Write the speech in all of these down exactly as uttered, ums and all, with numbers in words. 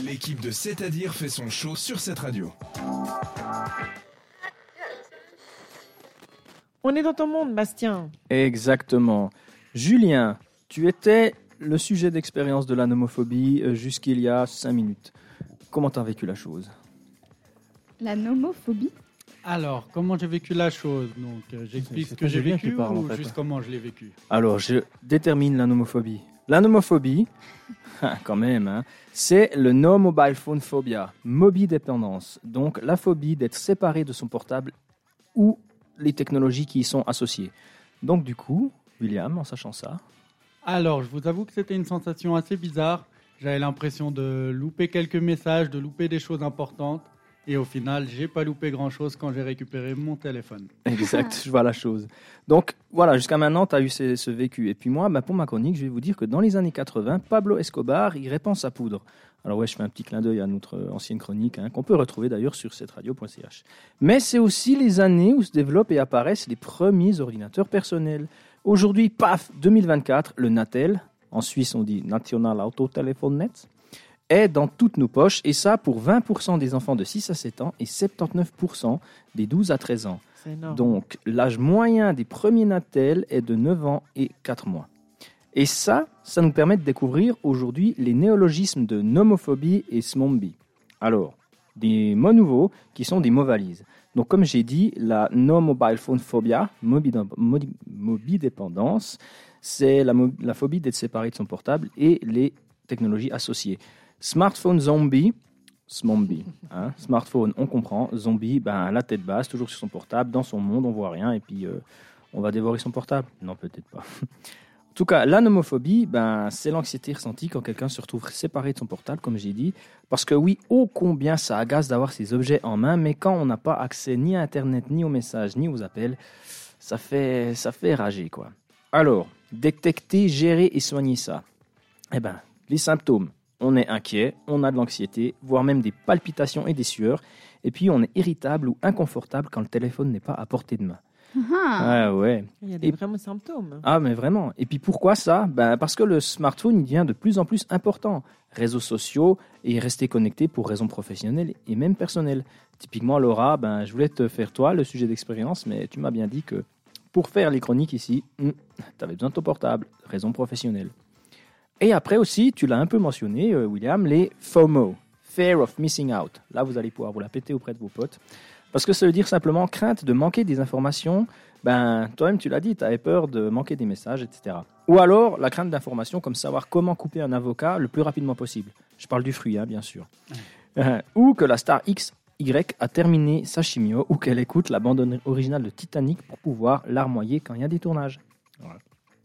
L'équipe de C'est-à-dire fait son show sur cette radio. On est dans ton monde, Bastien. Exactement. Julien, tu étais le sujet d'expérience de la nomophobie jusqu'il y a cinq minutes. Comment tu as vécu la chose ? La nomophobie ? Alors, comment j'ai vécu la chose ? Donc, euh, j'explique ce que j'ai vécu parle, ou en fait. juste comment je l'ai vécu ? Alors, je détermine la nomophobie. La nomophobie, quand même, hein, c'est le no mobile phone phobia, mobidépendance. Donc, la phobie d'être séparé de son portable ou les technologies qui y sont associées. Donc, du coup, William, en sachant ça... Alors, je vous avoue que c'était une sensation assez bizarre. J'avais l'impression de louper quelques messages, de louper des choses importantes. Et au final, j'ai pas loupé grand-chose quand j'ai récupéré mon téléphone. Exact, je vois la chose. Donc, voilà, jusqu'à maintenant, tu as eu ce, ce vécu. Et puis moi, bah, pour ma chronique, je vais vous dire que dans les années quatre-vingts, Pablo Escobar, il répand sa poudre. Alors ouais, je fais un petit clin d'œil à notre ancienne chronique, hein, qu'on peut retrouver d'ailleurs sur cette radio point c h. Mais c'est aussi les années où se développent et apparaissent les premiers ordinateurs personnels. Aujourd'hui, paf, deux mille vingt-quatre, le Natel, en Suisse on dit National Auto Telephone Net, est dans toutes nos poches, et ça pour vingt pour cent des enfants de six à sept ans et soixante-dix-neuf pour cent des douze à treize ans. C'est énorme. Donc, l'âge moyen des premiers Natel est de neuf ans et quatre mois. Et ça, ça nous permet de découvrir aujourd'hui les néologismes de nomophobie et smombi. Alors, des mots nouveaux qui sont des mots valises. Donc, comme j'ai dit, la no mobile phone phobia, mobidépendance, c'est la, mo- la phobie d'être séparé de son portable et les technologies associées. Smartphone zombie, smombi, hein, smartphone, on comprend, zombie, ben, la tête basse, toujours sur son portable, dans son monde, on voit rien, et puis euh, on va dévorer son portable. Non, peut-être pas. En tout cas, la nomophobie, ben, c'est l'anxiété ressentie quand quelqu'un se retrouve séparé de son portable, comme j'ai dit, parce que oui, ô combien ça agace d'avoir ces objets en main, mais quand on n'a pas accès ni à Internet, ni aux messages, ni aux appels, ça fait, ça fait rager, quoi. Alors, détecter, gérer et soigner ça. Eh ben, les symptômes. On est inquiet, on a de l'anxiété, voire même des palpitations et des sueurs. Et puis, on est irritable ou inconfortable quand le téléphone n'est pas à portée de main. Ah. Ah ouais. Il y a des Et- vrais symptômes. Ah, mais vraiment. Et puis, pourquoi ça ? Ben, parce que le smartphone il devient de plus en plus important. Réseaux sociaux et rester connecté pour raisons professionnelles et même personnelles. Typiquement, Laura, ben, je voulais te faire, toi, le sujet d'expérience, mais tu m'as bien dit que pour faire les chroniques ici, tu avais besoin de ton portable, raison professionnelle. Et après aussi, tu l'as un peu mentionné, euh, William, les FOMO, Fear of Missing Out. Là, vous allez pouvoir vous la péter auprès de vos potes. Parce que ça veut dire simplement crainte de manquer des informations. Ben, toi-même, tu l'as dit, tu avais peur de manquer des messages, et cetera. Ou alors, la crainte d'informations comme savoir comment couper un avocat le plus rapidement possible. Je parle du fruit, hein, bien sûr. Euh, ou que la star X Y a terminé sa chimio ou qu'elle écoute la bande originale de Titanic pour pouvoir larmoyer quand il y a des tournages. Voilà.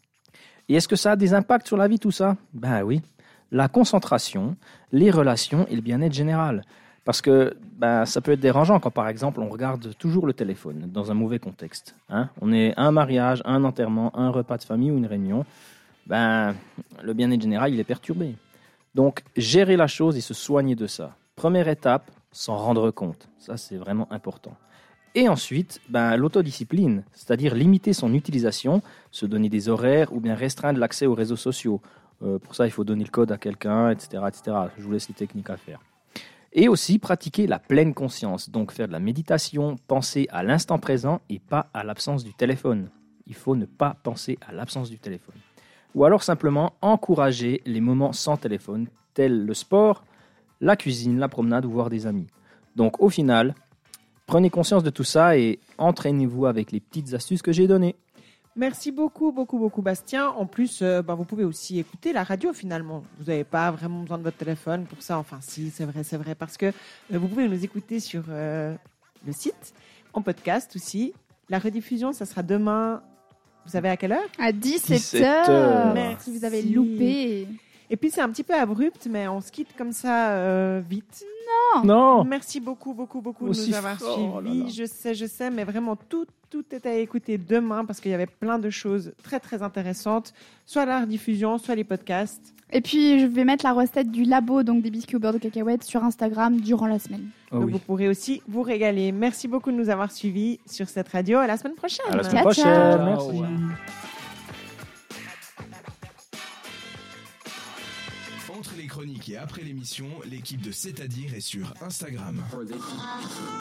Et est-ce que ça a des impacts sur la vie, tout ça ? Ben oui. La concentration, les relations et le bien-être général. Parce que ben, ça peut être dérangeant quand, par exemple, on regarde toujours le téléphone dans un mauvais contexte. Hein ? On est à un mariage, à un enterrement, à un repas de famille ou une réunion. Ben, le bien-être général, il est perturbé. Donc, gérer la chose et se soigner de ça. Première étape, s'en rendre compte. Ça, c'est vraiment important. Et ensuite, ben, l'autodiscipline, c'est-à-dire limiter son utilisation, se donner des horaires ou bien restreindre l'accès aux réseaux sociaux. Euh, pour ça, il faut donner le code à quelqu'un, et cetera, et cetera. Je vous laisse les techniques à faire. Et aussi pratiquer la pleine conscience, donc faire de la méditation, penser à l'instant présent et pas à l'absence du téléphone. Il faut ne pas penser à l'absence du téléphone. Ou alors simplement encourager les moments sans téléphone, tels le sport, la cuisine, la promenade ou voir des amis. Donc au final, prenez conscience de tout ça et entraînez-vous avec les petites astuces que j'ai données. Merci beaucoup, beaucoup, beaucoup, Bastien. En plus, euh, bah, vous pouvez aussi écouter la radio finalement. Vous n'avez pas vraiment besoin de votre téléphone pour ça. Enfin, si, c'est vrai, c'est vrai. Parce que euh, vous pouvez nous écouter sur euh, le site, en podcast aussi. La rediffusion, ça sera demain. Vous savez à quelle heure ? À dix-sept dix-sept heures. heures. Merci. Si vous avez loupé. Et puis, c'est un petit peu abrupt, mais on se quitte comme ça euh, vite. Non. Merci beaucoup, beaucoup, beaucoup de Aussi nous avoir fort, suivis. oh là là. Je sais, je sais, mais vraiment, tout, tout est à écouter demain parce qu'il y avait plein de choses très, très intéressantes. Soit la rediffusion, soit les podcasts. Et puis, je vais mettre la recette du labo, donc des biscuits au beurre de cacahuète, sur Instagram durant la semaine. Oh Donc, oui. vous pourrez aussi vous régaler. Merci beaucoup de nous avoir suivis sur cette radio. À la semaine prochaine. À la semaine Ciao, prochaine. ciao. Merci. Entre les chroniques chroniques et après l'émission, l'équipe de C'est-à-dire est sur Instagram.